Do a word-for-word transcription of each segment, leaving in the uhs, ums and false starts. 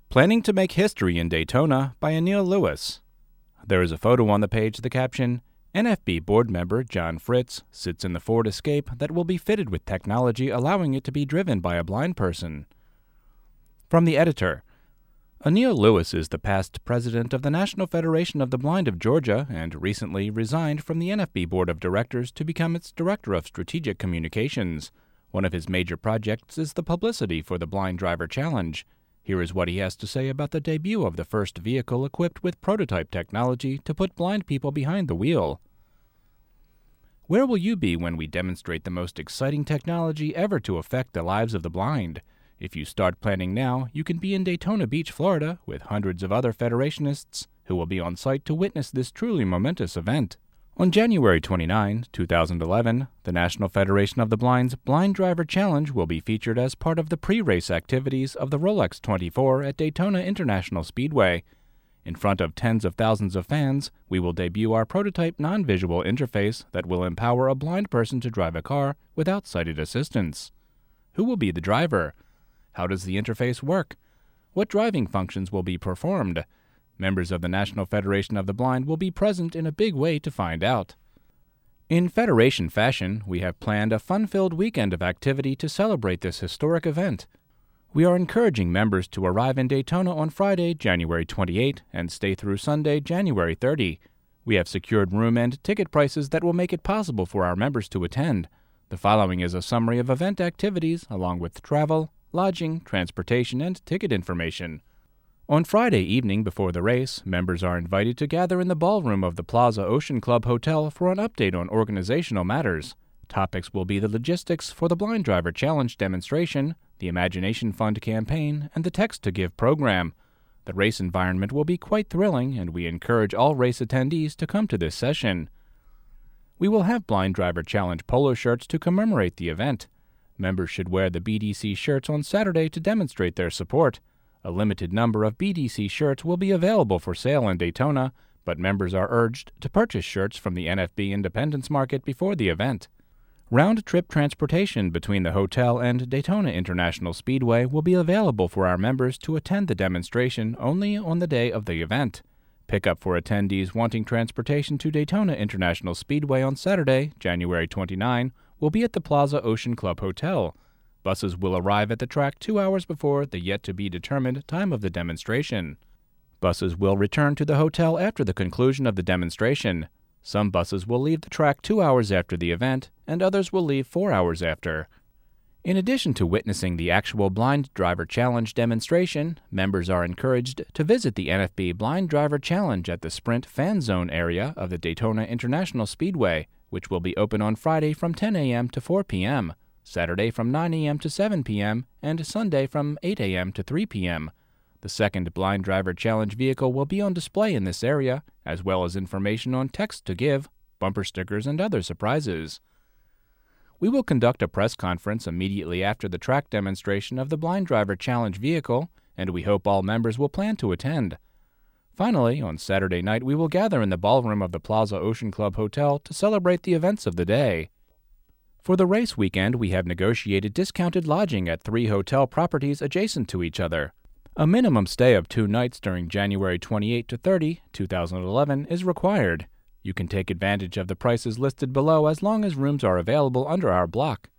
Planning to Make History in Daytona by Anil Lewis. There is a photo on the page, the caption, N F B board member John Fritz sits in the Ford Escape that will be fitted with technology allowing it to be driven by a blind person. From the editor, Anil Lewis is the past president of the National Federation of the Blind of Georgia and recently resigned from the N F B Board of Directors to become its Director of Strategic Communications. One of his major projects is the publicity for the Blind Driver Challenge. Here is what he has to say about the debut of the first vehicle equipped with prototype technology to put blind people behind the wheel. Where will you be when we demonstrate the most exciting technology ever to affect the lives of the blind? If you start planning now, you can be in Daytona Beach, Florida, with hundreds of other Federationists who will be on site to witness this truly momentous event. On January twenty-ninth, two thousand eleven, the National Federation of the Blind's Blind Driver Challenge will be featured as part of the pre-race activities of the Rolex twenty-four at Daytona International Speedway. In front of tens of thousands of fans, we will debut our prototype non-visual interface that will empower a blind person to drive a car without sighted assistance. Who will be the driver? How does the interface work? What driving functions will be performed? Members of the National Federation of the Blind will be present in a big way to find out. In Federation fashion, we have planned a fun-filled weekend of activity to celebrate this historic event. We are encouraging members to arrive in Daytona on Friday, January twenty-eighth, and stay through Sunday, January thirtieth. We have secured room and ticket prices that will make it possible for our members to attend. The following is a summary of event activities, along with travel, lodging, transportation, and ticket information. On Friday evening before the race, members are invited to gather in the ballroom of the Plaza Ocean Club Hotel for an update on organizational matters. Topics will be the logistics for the Blind Driver Challenge demonstration, the Imagination Fund campaign, and the Text to Give program. The race environment will be quite thrilling, and we encourage all race attendees to come to this session. We will have Blind Driver Challenge polo shirts to commemorate the event. Members should wear the B D C shirts on Saturday to demonstrate their support. A limited number of B D C shirts will be available for sale in Daytona, but members are urged to purchase shirts from the N F B Independence Market before the event. Round-trip transportation between the hotel and Daytona International Speedway will be available for our members to attend the demonstration only on the day of the event. Pickup for attendees wanting transportation to Daytona International Speedway on Saturday, January twenty-ninth, will be at the Plaza Ocean Club Hotel. Buses will arrive at the track two hours before the yet-to-be-determined time of the demonstration. Buses will return to the hotel after the conclusion of the demonstration. Some buses will leave the track two hours after the event, and others will leave four hours after. In addition to witnessing the actual Blind Driver Challenge demonstration, members are encouraged to visit the N F B Blind Driver Challenge at the Sprint Fan Zone area of the Daytona International Speedway, which will be open on Friday from ten a.m. to four p.m., Saturday from nine a.m. to seven p.m., and Sunday from eight a.m. to three p.m. The second Blind Driver Challenge vehicle will be on display in this area, as well as information on Text to Give, bumper stickers, and other surprises. We will conduct a press conference immediately after the track demonstration of the Blind Driver Challenge vehicle, and we hope all members will plan to attend. Finally, on Saturday night, we will gather in the ballroom of the Plaza Ocean Club Hotel to celebrate the events of the day. For the race weekend, we have negotiated discounted lodging at three hotel properties adjacent to each other. A minimum stay of two nights during January twenty-eighth to thirtieth, two thousand eleven is required. You can take advantage of the prices listed below as long as rooms are available under our block.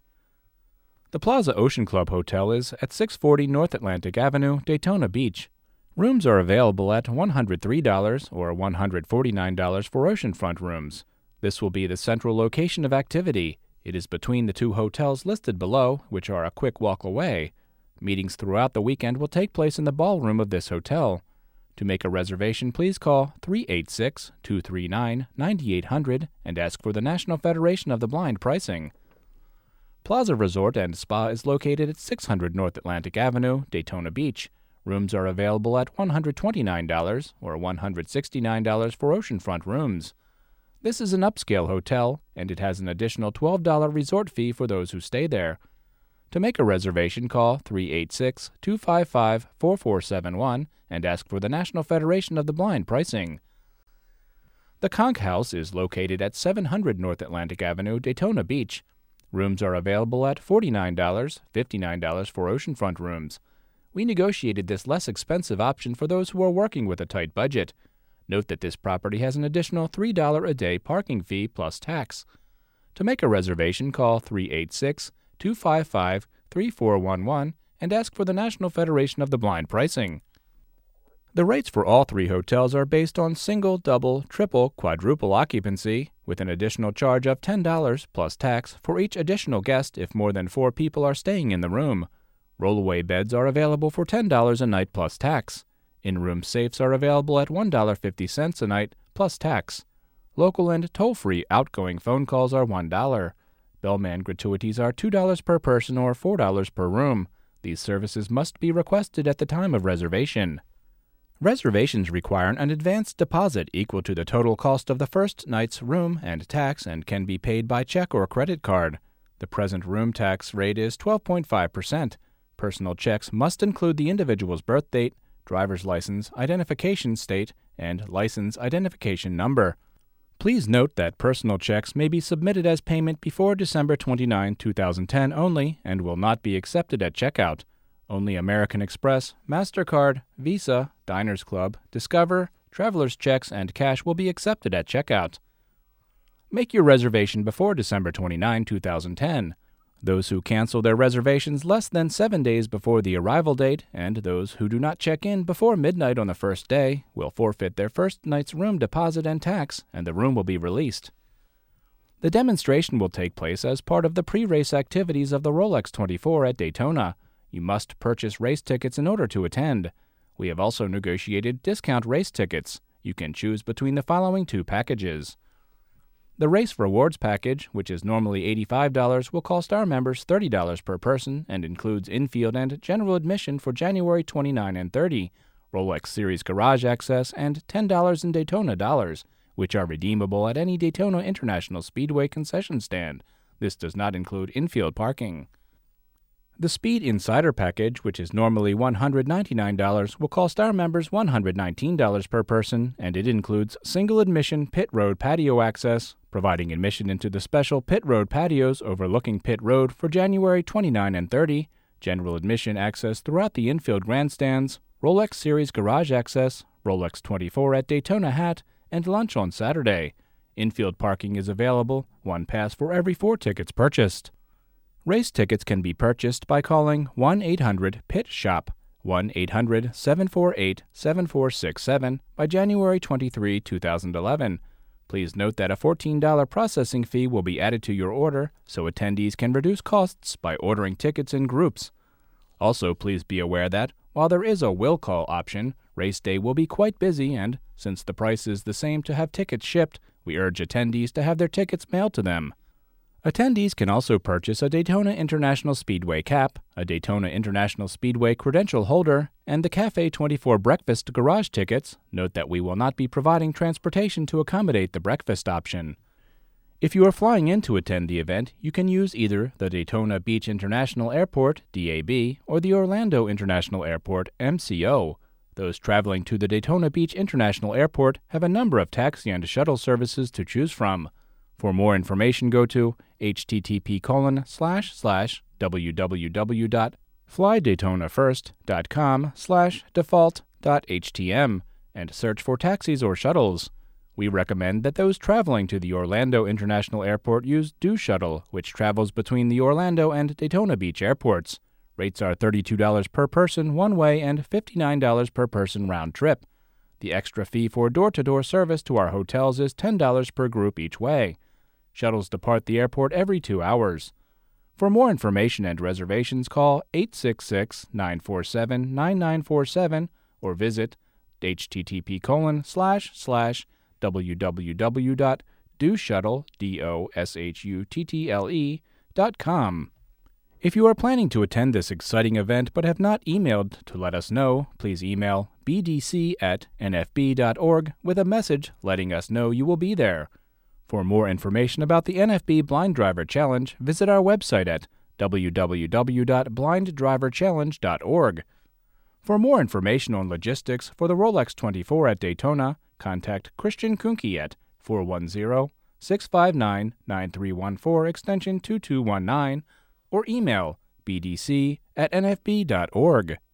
The Plaza Ocean Club Hotel is at six forty North Atlantic Avenue, Daytona Beach. Rooms are available at one hundred three dollars or one hundred forty-nine dollars for oceanfront rooms. This will be the central location of activity. It is between the two hotels listed below, which are a quick walk away. Meetings throughout the weekend will take place in the ballroom of this hotel. To make a reservation, please call three eight six, two three nine, nine eight zero zero and ask for the National Federation of the Blind pricing. Plaza Resort and Spa is located at six hundred North Atlantic Avenue, Daytona Beach. Rooms are available at one hundred twenty-nine dollars or one hundred sixty-nine dollars for oceanfront rooms. This is an upscale hotel, and it has an additional twelve dollars resort fee for those who stay there. To make a reservation, call three eight six, two five five, four four seven one and ask for the National Federation of the Blind pricing. The Conch House is located at seven hundred North Atlantic Avenue, Daytona Beach. Rooms are available at forty-nine dollars, fifty-nine dollars for oceanfront rooms. We negotiated this less expensive option for those who are working with a tight budget. Note that this property has an additional three dollars a day parking fee plus tax. To make a reservation, call three eight six, two five five, three four one one and ask for the National Federation of the Blind pricing. The rates for all three hotels are based on single, double, triple, quadruple occupancy, with an additional charge of ten dollars plus tax for each additional guest if more than four people are staying in the room. Rollaway beds are available for ten dollars a night plus tax. In-room safes are available at one dollar and fifty cents a night plus tax. Local and toll-free outgoing phone calls are one dollar. Bellman gratuities are two dollars per person or four dollars per room. These services must be requested at the time of reservation. Reservations require an advance deposit equal to the total cost of the first night's room and tax and can be paid by check or credit card. The present room tax rate is twelve point five percent. Personal checks must include the individual's birth date, driver's license identification state, and license identification number. Please note that personal checks may be submitted as payment before December twenty-ninth, two thousand ten only and will not be accepted at checkout. Only American Express, MasterCard, Visa, Diners Club, Discover, Traveler's Checks, and cash will be accepted at checkout. Make your reservation before December twenty-ninth, two thousand ten. Those who cancel their reservations less than seven days before the arrival date and those who do not check in before midnight on the first day will forfeit their first night's room deposit and tax, and the room will be released. The demonstration will take place as part of the pre-race activities of the Rolex twenty-four at Daytona. You must purchase race tickets in order to attend. We have also negotiated discount race tickets. You can choose between the following two packages. The Race Rewards package, which is normally eighty-five dollars, will cost our members thirty dollars per person and includes infield and general admission for January twenty-ninth and thirtieth, Rolex Series Garage access, and ten dollars in Daytona dollars, which are redeemable at any Daytona International Speedway concession stand. This does not include infield parking. The Speed Insider package, which is normally one hundred ninety-nine dollars, will cost our members one hundred nineteen dollars per person, and it includes single admission pit road patio access, providing admission into the special pit road patios overlooking pit road for January twenty-ninth and thirtieth, general admission access throughout the infield grandstands, Rolex Series Garage access, Rolex twenty-four at Daytona hat, and lunch on Saturday. Infield parking is available, one pass for every four tickets purchased. Race tickets can be purchased by calling one eight hundred P I T SHOP, one eight hundred, seven four eight, seven four six seven by January twenty-third, two thousand eleven. Please note that a fourteen dollars processing fee will be added to your order, so attendees can reduce costs by ordering tickets in groups. Also, please be aware that, while there is a will call option, race day will be quite busy and, since the price is the same to have tickets shipped, we urge attendees to have their tickets mailed to them. Attendees can also purchase a Daytona International Speedway cap, a Daytona International Speedway credential holder, and the Cafe twenty-four breakfast garage tickets. Note that we will not be providing transportation to accommodate the breakfast option. If you are flying in to attend the event, you can use either the Daytona Beach International Airport, D A B, or the Orlando International Airport, M C O. Those traveling to the Daytona Beach International Airport have a number of taxi and shuttle services to choose from. For more information, go to http colon slash slash www.flydaytonafirst.com slash default.htm and search for taxis or shuttles. We recommend that those traveling to the Orlando International Airport use Do Shuttle, which travels between the Orlando and Daytona Beach airports. Rates are thirty-two dollars per person one way and fifty-nine dollars per person round trip. The extra fee for door-to-door service to our hotels is ten dollars per group each way. Shuttles depart the airport every two hours. For more information and reservations, call eight six six, nine four seven, nine nine four seven or visit http colon slash slash www.doshuttle.com. If you are planning to attend this exciting event but have not emailed to let us know, please email b d c at n f b dot org with a message letting us know you will be there. For more information about the N F B Blind Driver Challenge, visit our website at w w w dot blind driver challenge dot org. For more information on logistics for the Rolex twenty-four at Daytona, contact Christian Kuhnke at four one zero, six five nine, nine three one four extension two two one nine or email b d c at n f b dot org.